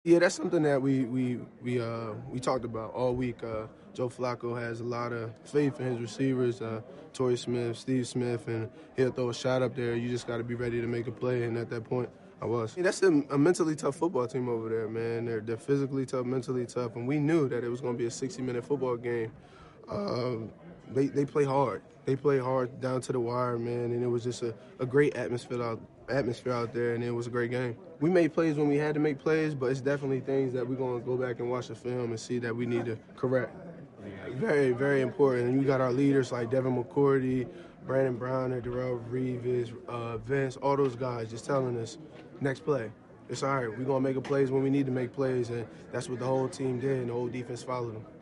Yeah, that's something that we talked about all week. Joe Flacco has a lot of faith in his receivers, Torrey Smith, Steve Smith, and he'll throw a shot up there. You just got to be ready to make a play, and at that point, I was. That's a mentally tough football team over there, man. They're physically tough, mentally tough, and we knew that it was going to be a 60-minute football game. Um, they play hard. They play hard down to the wire, man, and it was just a great atmosphere out there, and it was a great game. We made plays when we had to make plays, but it's definitely things that we're going to go back and watch the film and see that we need to correct. Very, very important. And you got our leaders like Devin McCourty, Brandon Brown, and Darrell Reeves, Vince, all those guys just telling us, next play. It's all right. We're going to make plays when we need to make plays, and that's what the whole team did, and the whole defense followed them.